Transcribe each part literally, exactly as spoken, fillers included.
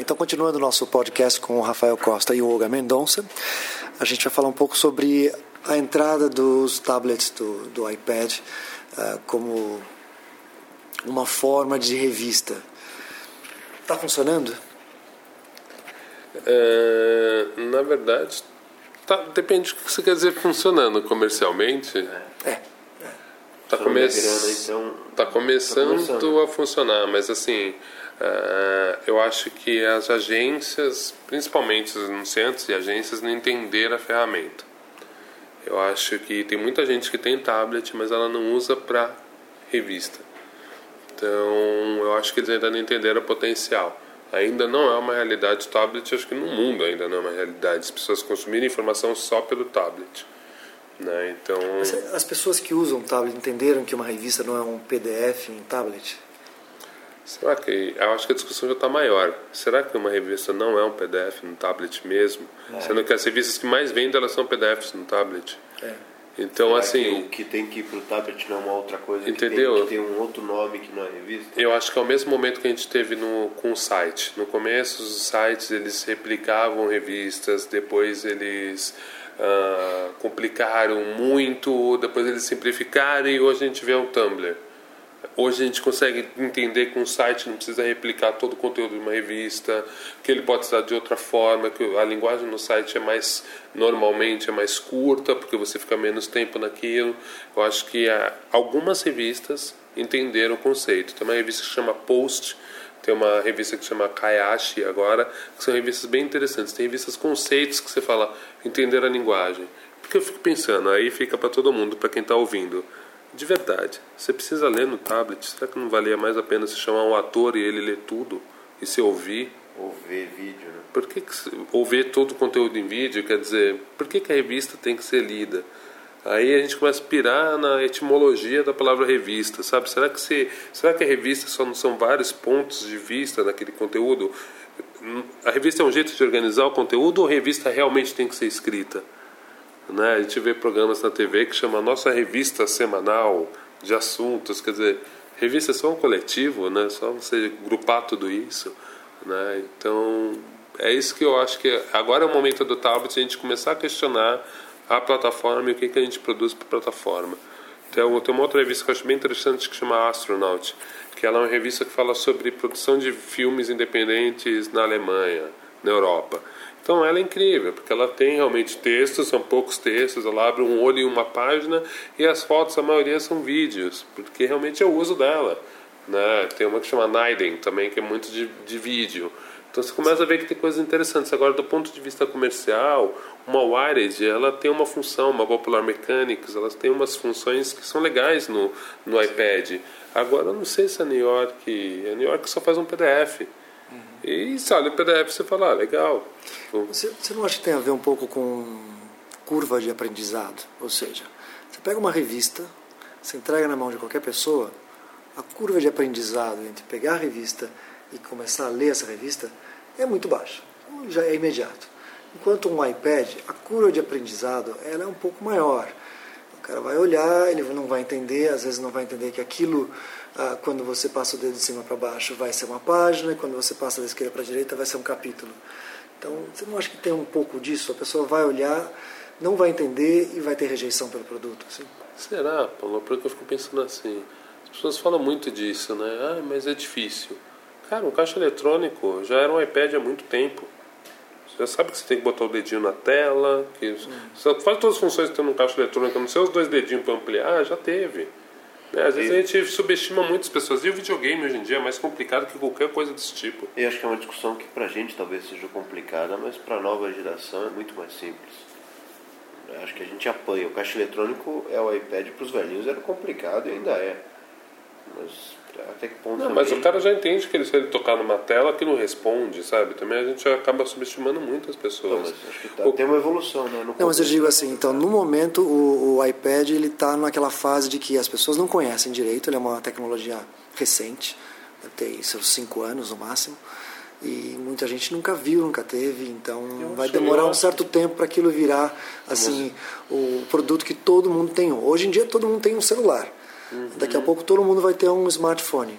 Então, continuando o nosso podcast com o Rafael Costa e o Olga Mendonça, a gente vai falar um pouco sobre a entrada dos tablets do, do iPad uh, como uma forma de revista. Está funcionando? É, na verdade, tá, depende do que você quer dizer funcionando comercialmente. É. Está come então, tá começando, tá começando a funcionar, mas assim, uh, eu acho que as agências, principalmente os anunciantes e agências, não entenderam a ferramenta. Eu acho que tem muita gente que tem tablet, mas ela não usa para revista. Então, eu acho que eles ainda não entenderam o potencial. Ainda não é uma realidade o tablet, acho que no mundo ainda não é uma realidade. As pessoas consumirem informação só pelo tablet. Né? Então, as pessoas que usam tablet entenderam que uma revista não é um P D F em tablet? Será que, eu acho que a discussão já está maior. Será que uma revista não é um P D F no tablet mesmo? É. Sendo que as revistas que mais vendem, elas são P D Fs no tablet. É. Então, Será assim, que o que tem que ir para o tablet não é uma outra coisa? Entendeu? Que tem, que tem um outro nome que não é revista? Eu acho que é o mesmo momento que a gente teve no, com o site. No começo, os sites eles replicavam revistas, depois eles uh, complicaram muito, depois eles simplificaram e hoje a gente vê um Tumblr. Hoje a gente consegue entender que um site não precisa replicar todo o conteúdo de uma revista, que ele pode estar de outra forma, que a linguagem no site é mais, normalmente é mais curta, porque você fica menos tempo naquilo. Eu acho que ah, algumas revistas entenderam o conceito. Tem uma revista que se chama Post, tem uma revista que se chama Kayashi agora, que são revistas bem interessantes. Tem revistas conceitos que você fala, entender a linguagem. Porque eu fico pensando, aí fica para todo mundo, para quem está ouvindo. De verdade, você precisa ler no tablet. Será que não valia mais a pena se chamar um ator e ele ler tudo? E se ouvir? Ou ver vídeo, né? Por que, que ou ver todo o conteúdo em vídeo? Quer dizer, por que, que a revista tem que ser lida? Aí a gente começa a pirar na etimologia da palavra revista, sabe? Será que, se, será que a revista só não são vários pontos de vista naquele conteúdo? A revista é um jeito de organizar o conteúdo ou a revista realmente tem que ser escrita? Né? A gente vê programas na T V que chama Nossa Revista Semanal de Assuntos, quer dizer, revista é só um coletivo, né? Só você agrupar tudo isso, né? Então é isso que eu acho que agora é o momento do tablet a gente começar a questionar a plataforma e o que, que a gente produz para a plataforma. Então, tem uma outra revista que eu acho bem interessante que chama Astronaut, que ela é uma revista que fala sobre produção de filmes independentes na Alemanha, na Europa. Então ela é incrível, porque ela tem realmente textos, são poucos textos, ela abre um olho em uma página e as fotos, a maioria são vídeos, porque realmente é o uso dela. Né? Tem uma que chama Naiden também, que é muito de, de vídeo. Então você começa a ver que tem coisas interessantes. Agora, do ponto de vista comercial, uma Wired, ela tem uma função, uma Popular Mechanics, elas têm umas funções que são legais no, no iPad. Agora, eu não sei se a New York, a New York só faz um P D F. E se olha o P D F, você fala, ah, legal. Você, você não acha que tem a ver um pouco com curva de aprendizado? Ou seja, você pega uma revista, você entrega na mão de qualquer pessoa, a curva de aprendizado entre pegar a revista e começar a ler essa revista é muito baixa, já é imediato. Enquanto um iPad, a curva de aprendizado ela é um pouco maior. O cara vai olhar, ele não vai entender, às vezes não vai entender que aquilo, ah, quando você passa o dedo de cima para baixo, vai ser uma página, e quando você passa da esquerda para a direita, vai ser um capítulo. Então, você não acha que tem um pouco disso? A pessoa vai olhar, não vai entender e vai ter rejeição pelo produto? Assim? Será, Paulo? Porque eu fico pensando assim, as pessoas falam muito disso, né? Ah, mas é difícil. Cara, um caixa eletrônico já era um iPad há muito tempo. Você já sabe que você tem que botar o dedinho na tela, que hum. você faz todas as funções que tem no caixa eletrônico, não sei os dois dedinhos para ampliar, já teve. Né? Às vezes e... a gente subestima muitas pessoas. E o videogame hoje em dia é mais complicado que qualquer coisa desse tipo. Eu acho que é uma discussão que pra gente talvez seja complicada, mas pra nova geração é muito mais simples. Eu acho que a gente apanha. O caixa eletrônico é o iPad para os velhinhos, era complicado e ainda é. Mas até que ponto não, também... mas o cara já entende que ele, se ele tocar numa tela que não responde, sabe? Também a gente acaba subestimando muito as pessoas. Não, mas acho que tá, o... tem uma evolução, né? No não, mas eu digo assim, então no momento o, o iPad ele está naquela fase de que as pessoas não conhecem direito, ele é uma tecnologia recente, tem seus cinco anos no máximo, e muita gente nunca viu, nunca teve, então vai demorar um certo tempo para aquilo virar assim, o produto que todo mundo tem. Hoje em dia todo mundo tem um celular. Uhum. Daqui a pouco todo mundo vai ter um smartphone.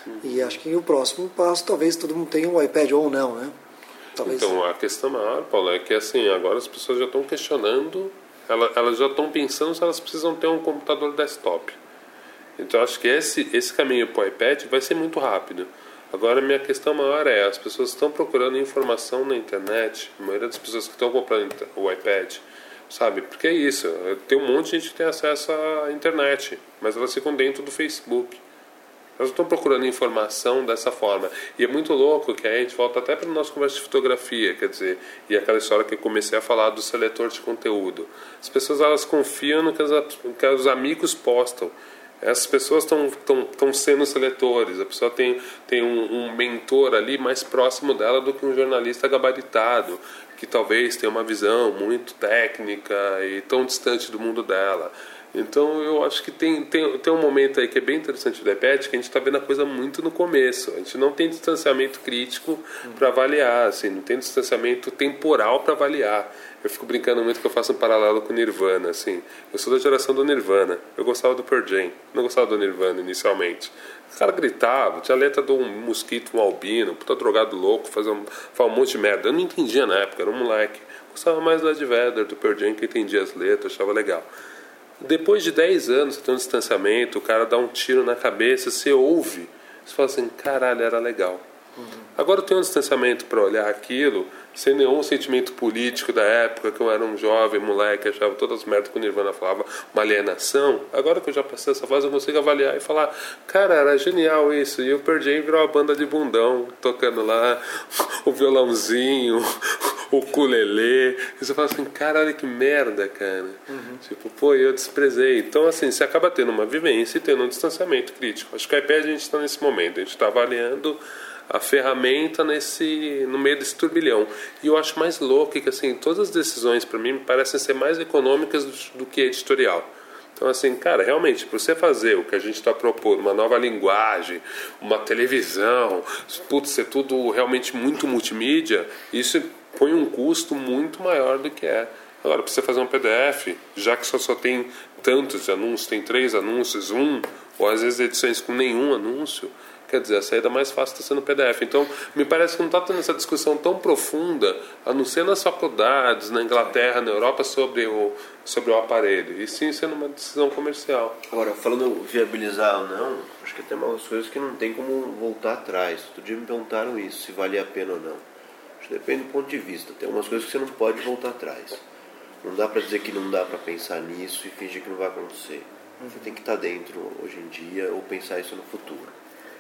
Uhum. E acho que o próximo passo, talvez todo mundo tenha um iPad ou não, né? Talvez... Então, a questão maior, Paulo, é que assim, agora as pessoas já estão questionando, elas, elas já estão pensando se elas precisam ter um computador desktop. Então, acho que esse, esse caminho para o iPad vai ser muito rápido. Agora, a minha questão maior é, as pessoas estão procurando informação na internet, a maioria das pessoas que estão comprando o iPad, sabe? Porque é isso, tem um monte de gente que tem acesso à internet, mas elas ficam dentro do Facebook. Elas estão procurando informação dessa forma. E é muito louco que aí a gente volta até para a nossa conversa de fotografia, quer dizer, e aquela história que eu comecei a falar do seletor de conteúdo. As pessoas, elas confiam no que, as, que os amigos postam. Essas pessoas estão sendo seletores. A pessoa tem, tem um, um mentor ali mais próximo dela do que um jornalista gabaritado, que talvez tenha uma visão muito técnica e tão distante do mundo dela. Então eu acho que tem, tem, tem um momento aí que é bem interessante do iPad, que a gente está vendo a coisa muito no começo. A gente não tem distanciamento crítico para avaliar, assim, não tem distanciamento temporal para avaliar. Eu fico brincando muito que eu faço um paralelo com o Nirvana, assim. Eu sou da geração do Nirvana. Eu gostava do Pearl Jam, não gostava do Nirvana inicialmente. O cara gritava, tinha a letra de um mosquito, um albino, um puta drogado louco, fazia um, fazia um monte de merda. Eu não entendia na época, era um moleque. Eu gostava mais do Ed Vedder, do Pearl Jam, que entendia as letras, achava legal. Depois de dez anos, você tem um distanciamento, o cara dá um tiro na cabeça, você ouve, você fala assim, caralho, era legal. Uhum. Agora eu tenho um distanciamento para olhar aquilo, sem nenhum sentimento político da época, que eu era um jovem moleque, achava todas as merdas que o Nirvana falava, uma alienação. Agora que eu já passei essa fase, eu consigo avaliar e falar, cara, era genial isso. E o Pearl Jam virou uma banda de bundão, tocando lá o violãozinho, o ukulele. E você fala assim, caralho, que merda, cara. Uhum. Tipo, pô, eu desprezei. Então, assim, você acaba tendo uma vivência e tendo um distanciamento crítico. Acho que o iPad a gente está nesse momento, a gente está avaliando a ferramenta nesse, no meio desse turbilhão. E eu acho mais louco que assim, todas as decisões para mim parecem ser mais econômicas do, do que editorial. Então assim, cara, realmente, para você fazer o que a gente está propondo, uma nova linguagem, uma televisão, putz, ser tudo realmente muito multimídia, isso põe um custo muito maior do que é. Agora, para você fazer um P D F, já que só, só tem tantos anúncios, tem três anúncios, um, ou às vezes edições com nenhum anúncio, quer dizer, a saída mais fácil está sendo o P D F. Então, me parece que não está tendo essa discussão tão profunda, a não ser nas faculdades, na Inglaterra, na Europa, sobre o, sobre o aparelho. E sim sendo uma decisão comercial. Agora, falando viabilizar ou não, acho que tem algumas coisas que não tem como voltar atrás. Outro dia me perguntaram isso, se valia a pena ou não. Acho que depende do ponto de vista. Tem algumas coisas que você não pode voltar atrás. Não dá para dizer que não dá para pensar nisso e fingir que não vai acontecer. Você tem que estar dentro hoje em dia ou pensar isso no futuro.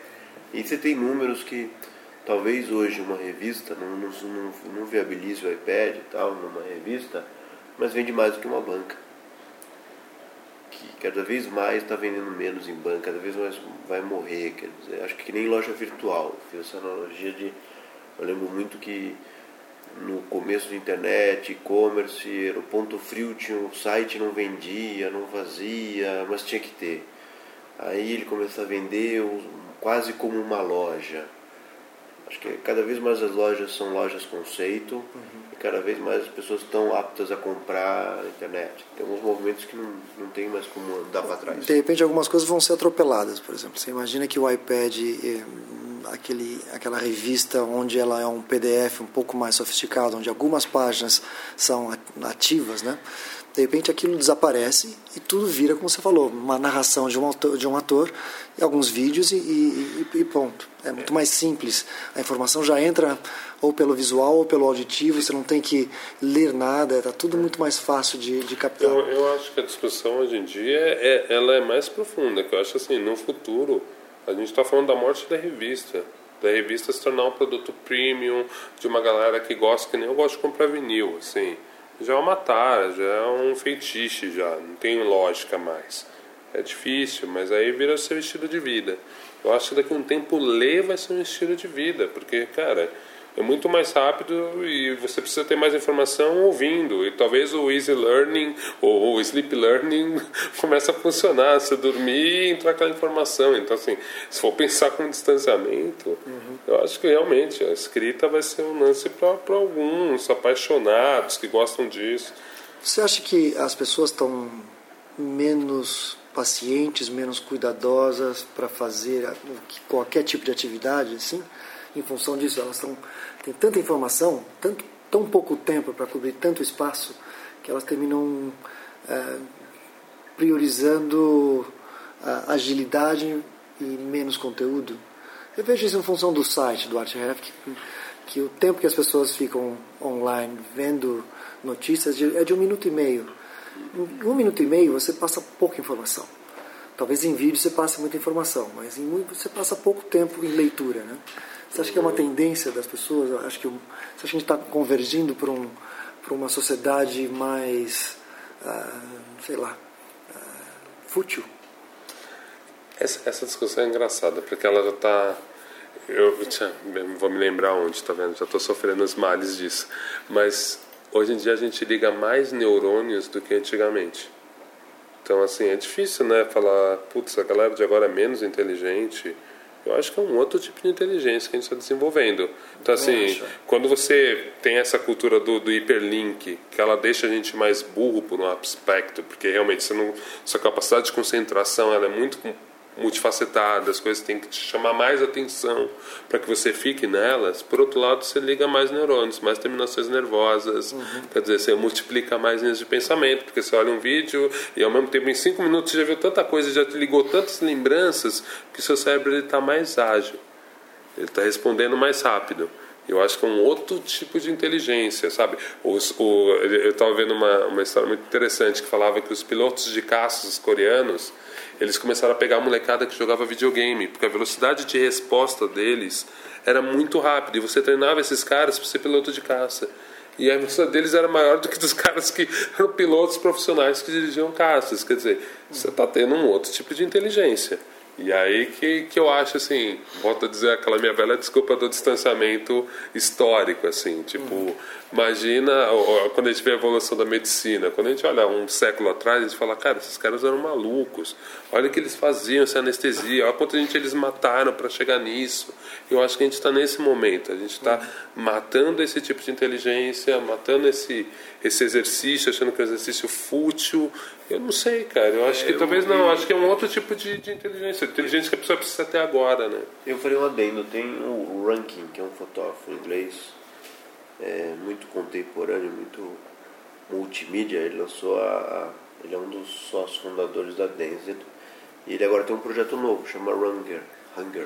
E você tem números que talvez hoje uma revista não, não, não, não viabilize o iPad e tal, numa revista, mas vende mais do que uma banca. Que cada vez mais está vendendo menos em banca, cada vez mais vai morrer. Quer dizer, acho que nem loja virtual. Fiz essa analogia de. Eu lembro muito que no começo da internet, e-commerce, o ponto frio tinha o site, não vendia, não fazia, mas tinha que ter. Aí ele começou a vender quase como uma loja. Acho que cada vez mais as lojas são lojas conceito, uhum. E cada vez mais as pessoas estão aptas a comprar na internet. Tem alguns movimentos que não, não tem mais como dar para trás. De repente algumas coisas vão ser atropeladas, por exemplo. Você imagina que o iPad, aquele, aquela revista onde ela é um P D F um pouco mais sofisticado, onde algumas páginas são ativas, né? De repente aquilo desaparece e tudo vira, como você falou, uma narração de um autor, de um ator e alguns vídeos e, e, e ponto. É muito mais simples. A informação já entra ou pelo visual ou pelo auditivo, você não tem que ler nada, está tudo muito mais fácil de, de captar. Eu, eu acho que a discussão hoje em dia é, ela é mais profunda, que eu acho assim, no futuro a gente está falando da morte da revista. Da revista se tornar um produto premium de uma galera que gosta, que nem eu gosto de comprar vinil, assim. Já é uma tara, já é um feitiço, já não tem lógica mais. É difícil, mas aí vira seu estilo de vida. Eu acho que daqui a um tempo ler vai ser um estilo de vida, porque, cara, é muito mais rápido e você precisa ter mais informação ouvindo. E talvez o easy learning ou o sleep learning comece a funcionar. Você dormir e entrar aquela informação. Então, assim, se for pensar com distanciamento, uhum. Eu acho que realmente a escrita vai ser um lance para alguns apaixonados que gostam disso. Você acha que as pessoas estão menos pacientes, menos cuidadosas para fazer qualquer tipo de atividade, assim. Em função disso, elas estão têm tanta informação, tanto, tão pouco tempo para cobrir tanto espaço, que elas terminam é, priorizando a agilidade e menos conteúdo. Eu vejo isso em função do site do Arthrev, que, que o tempo que as pessoas ficam online vendo notícias é de um minuto e meio. Em um minuto e meio você passa pouca informação. Talvez em vídeo você passe muita informação, mas em muito, você passa pouco tempo em leitura, né? Você acha que é uma tendência das pessoas? Eu acho que, você acha que a gente está convergindo para um, para uma sociedade mais, ah, sei lá, ah, fútil? Essa, essa discussão é engraçada, porque ela já está... Eu, eu vou me lembrar onde, tá vendo? Já estou sofrendo os males disso. Mas hoje em dia a gente liga mais neurônios do que antigamente. Então, assim, é difícil, né? Falar, putz, a galera de agora é menos inteligente. Eu acho que é um outro tipo de inteligência que a gente está desenvolvendo. Então, assim, quando você tem essa cultura do, do hiperlink, que ela deixa a gente mais burro por um aspecto, porque realmente você não, sua capacidade de concentração ela é muito multifacetada, as coisas têm que te chamar mais atenção para que você fique nelas. Por outro lado, você liga mais neurônios, mais terminações nervosas, uhum. Quer dizer, você multiplica mais linhas de pensamento, porque você olha um vídeo e ao mesmo tempo em cinco minutos você já viu tanta coisa, já te ligou tantas lembranças, que o seu cérebro está mais ágil, ele está respondendo mais rápido. Eu acho que é um outro tipo de inteligência, sabe? Os, o, eu estava vendo uma, uma história muito interessante que falava que os pilotos de caças coreanos, eles começaram a pegar a molecada que jogava videogame, porque a velocidade de resposta deles era muito rápida, e você treinava esses caras para ser piloto de caça. E a velocidade deles era maior do que dos caras que eram pilotos profissionais que dirigiam caças. Quer dizer, você está tendo um outro tipo de inteligência. E aí que, que eu acho, assim, volto a dizer aquela minha velha desculpa do distanciamento histórico, assim, tipo, uhum. Imagina quando a gente vê a evolução da medicina, quando a gente olha um século atrás, a gente fala, cara, esses caras eram malucos, olha o que eles faziam, essa anestesia, olha quanta gente eles mataram para chegar nisso. Eu acho que a gente está nesse momento, a gente está uhum. matando esse tipo de inteligência, matando esse, esse exercício, achando que é um exercício fútil. Eu não sei, cara, eu acho que é, talvez eu, não, eu acho que é um outro tipo de, de inteligência, inteligência que a pessoa precisa ter agora, né? Eu falei um adendo, tem o Rankin, que é um fotógrafo inglês, é, muito contemporâneo, muito multimídia. Ele lançou a, a ele é um dos sócios fundadores da Denzed, e ele agora tem um projeto novo, chama Hunger, Hunger.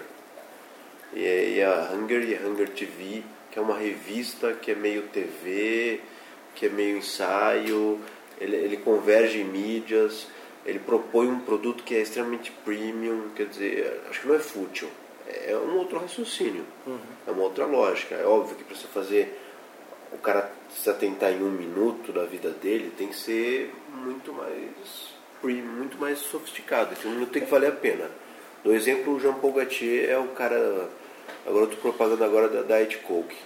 E, e a Hunger e a Hunger T V, que é uma revista que é meio T V, que é meio ensaio. Ele, ele converge em mídias, ele propõe um produto que é extremamente premium, quer dizer, acho que não é fútil, é um outro raciocínio, uhum. É uma outra lógica. É óbvio que para você fazer, o cara se atentar em um minuto da vida dele, tem que ser muito mais premium, muito mais sofisticado, esse um minuto tem que valer a pena. Do exemplo, o Jean Paul Gaultier é o cara, agora eu estou propagando agora da Diet Coke.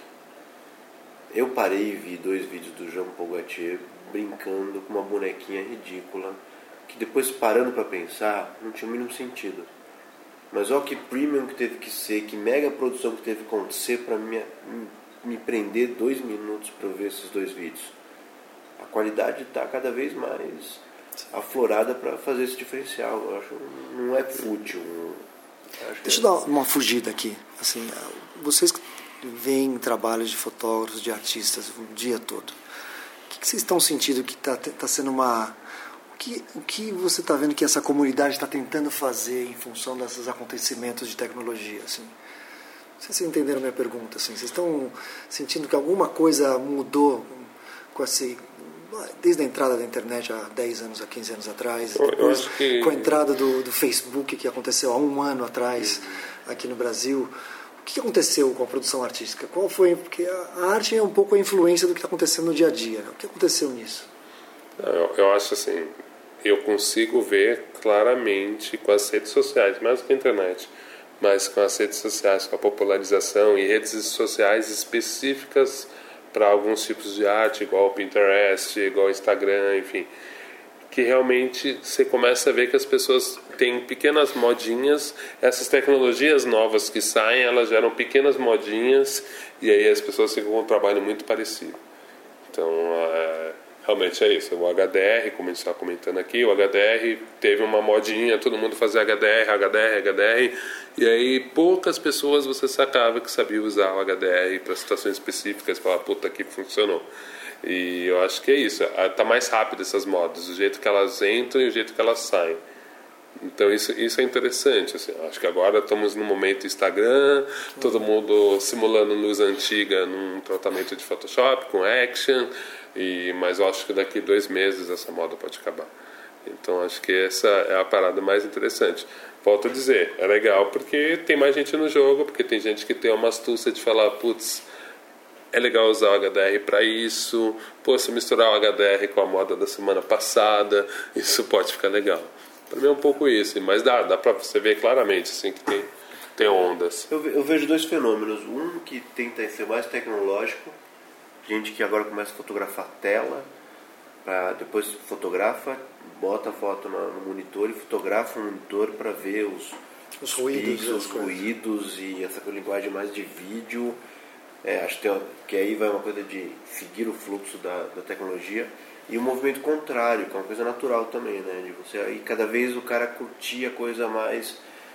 Eu parei e vi dois vídeos do Jean Paul Gaultier brincando com uma bonequinha ridícula, que depois, parando para pensar, não tinha o mínimo sentido. Mas olha que premium que teve que ser, que mega produção que teve que acontecer para me, me prender dois minutos para eu ver esses dois vídeos. A qualidade está cada vez mais aflorada para fazer esse diferencial. Eu acho que não é fútil. Acho Deixa que eu dar uma fugida aqui. Assim, vocês veem trabalhos de fotógrafos, de artistas o dia todo. O que vocês estão sentindo que está tá sendo uma... O que, o que você está vendo que essa comunidade está tentando fazer em função desses acontecimentos de tecnologia? Assim? Não sei se vocês entenderam a minha pergunta. Assim. Vocês estão sentindo que alguma coisa mudou com esse, desde a entrada da internet há dez anos, há quinze anos atrás, eu, depois, eu que... com a entrada do, do Facebook, que aconteceu há um ano atrás uhum. aqui no Brasil? O que aconteceu com a produção artística? Qual foi? Porque a arte é um pouco a influência do que está acontecendo no dia a dia. Né? O que aconteceu nisso? Eu, eu acho assim, eu consigo ver claramente com as redes sociais, mais do que a internet, mas com as redes sociais, com a popularização e redes sociais específicas para alguns tipos de arte, igual o Pinterest, igual o Instagram, enfim, que realmente você começa a ver que as pessoas têm pequenas modinhas, essas tecnologias novas que saem, elas geram pequenas modinhas, e aí as pessoas ficam com um trabalho muito parecido. Então, é, realmente é isso. O H D R, como a gente está comentando aqui, o H D R teve uma modinha, todo mundo fazia H D R, H D R, H D R, e aí poucas pessoas você sacava que sabiam usar o H D R para situações específicas, falar, puta, aqui funcionou. E eu acho que é isso, tá mais rápido essas modas, o jeito que elas entram e o jeito que elas saem. Então isso, isso é interessante, assim. Acho que agora estamos no momento Instagram, todo mundo simulando luz antiga num tratamento de Photoshop com Action, e, mas eu acho que daqui dois meses essa moda pode acabar. Então acho que essa é a parada mais interessante. Volto a dizer, é legal porque tem mais gente no jogo, porque tem gente que tem uma astúcia de falar, putz, é legal usar o H D R para isso, pô, se misturar o H D R com a moda da semana passada, isso pode ficar legal. Para mim é um pouco isso, mas dá, dá para você ver claramente assim, que tem, tem ondas. Eu, eu vejo dois fenômenos. Um que tenta ser mais tecnológico, gente que agora começa a fotografar tela, pra, depois fotografa, bota a foto no, no monitor e fotografa o monitor para ver os, os ruídos, pixels, os ruídos e essa linguagem mais de vídeo. É, acho que, tem uma, que aí vai uma coisa de seguir o fluxo da, da tecnologia. E o movimento contrário, que é uma coisa natural também, né? De você, aí cada vez o cara curtia a coisa mais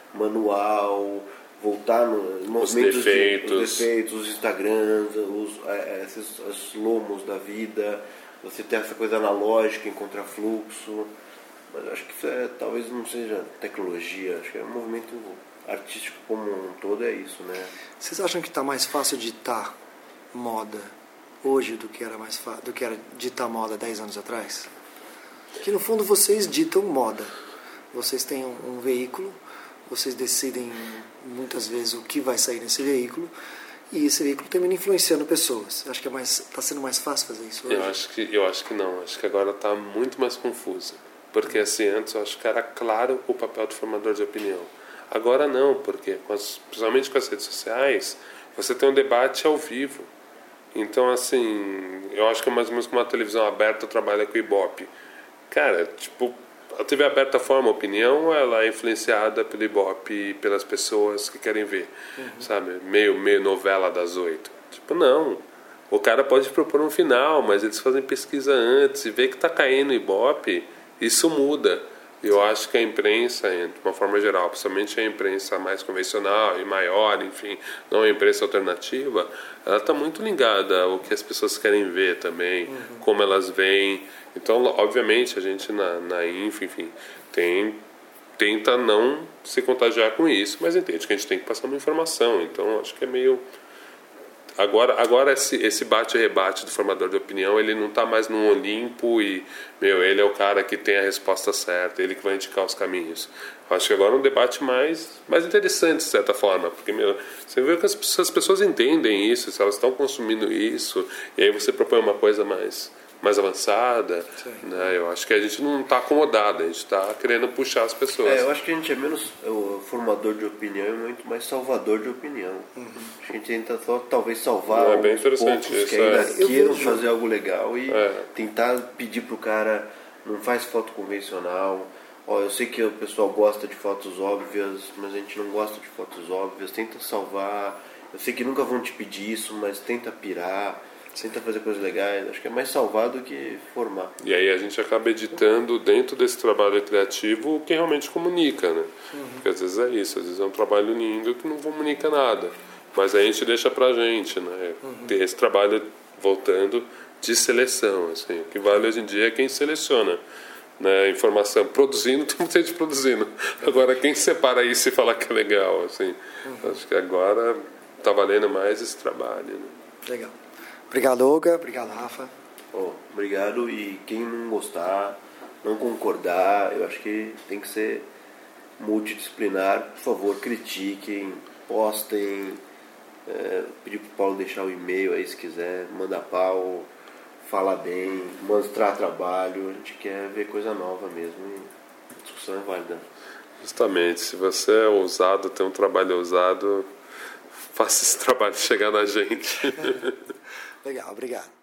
manual, voltar nos movimentos, os defeitos, de, os, defeitos os Instagrams, os, é, esses, os lomos da vida, você ter essa coisa analógica em contrafluxo. Mas eu acho que isso é, talvez não seja tecnologia, acho que é um movimento artístico como um todo, é isso, né? Vocês acham que está mais fácil ditar moda hoje do que era mais fa- do que era ditar moda dez anos atrás? Que no fundo vocês ditam moda. Vocês têm um, um veículo, vocês decidem muitas vezes o que vai sair nesse veículo e esse veículo termina influenciando pessoas. Acho que é mais, está sendo mais fácil fazer isso hoje. Eu acho que eu acho que não. Acho que agora está muito mais confuso, porque assim antes eu acho que era claro o papel do formador de opinião. Agora não, porque com as, principalmente com as redes sociais você tem um debate ao vivo. Então, assim, eu acho que é mais ou menos como uma televisão aberta trabalha com o Ibope. Cara, tipo, a T V aberta forma opinião, ela é influenciada pelo Ibope e pelas pessoas que querem ver, uhum. sabe? Meio, meio novela das oito. Tipo, não. O cara pode propor um final, mas eles fazem pesquisa antes e vê que tá caindo o Ibope, isso muda. Eu acho que a imprensa, de uma forma geral, principalmente a imprensa mais convencional e maior, enfim, não a imprensa alternativa, ela está muito ligada ao que as pessoas querem ver também, uhum. como elas veem. Então, obviamente, a gente na, na Info, enfim, tem, tenta não se contagiar com isso, mas entende que a gente tem que passar uma informação. Então, acho que é meio... Agora, agora esse, esse bate-rebate do formador de opinião, ele não está mais num Olimpo e, meu, ele é o cara que tem a resposta certa, ele que vai indicar os caminhos. Eu acho que agora é um debate mais, mais interessante, de certa forma, porque, meu, você vê que as, as pessoas entendem isso, se elas estão consumindo isso, e aí você propõe uma coisa mais, mais avançada, né? Eu acho que a gente não está acomodado, a gente está querendo puxar as pessoas. É, eu acho que a gente é menos o formador de opinião e muito mais salvador de opinião. Uhum. Acho que a gente tenta só, talvez salvar é bem os interessante poucos isso, que ainda é. queiram fazer algo legal e é. tentar pedir pro cara, não faz foto convencional. Ó, eu sei que o pessoal gosta de fotos óbvias, mas a gente não gosta de fotos óbvias. Tenta salvar. Eu sei que nunca vão te pedir isso, mas tenta pirar. Tenta fazer coisas legais. Acho que é mais salvar do que formar. E aí a gente acaba editando dentro desse trabalho criativo o que realmente comunica, né? Uhum. Porque às vezes é isso, às vezes é um trabalho lindo que não comunica nada. Mas aí a gente deixa pra gente, né? Uhum. Ter esse trabalho, voltando, de seleção. Assim. O que vale hoje em dia é quem seleciona, né? Informação. Produzindo, tem muita gente produzindo. Agora, quem separa isso e fala que é legal, assim. Uhum. Acho que agora tá valendo mais esse trabalho, né? Legal. Obrigado, Olga. Obrigado, Rafa. Oh, obrigado. E quem não gostar, não concordar, eu acho que tem que ser multidisciplinar. Por favor, critiquem, postem. É, pedir pro Paulo deixar o e-mail aí se quiser, manda pau, fala bem, mostrar trabalho. A gente quer ver coisa nova mesmo e a discussão é válida. Justamente, se você é ousado, tem um trabalho ousado, faça esse trabalho chegar na gente. Legal, obrigado.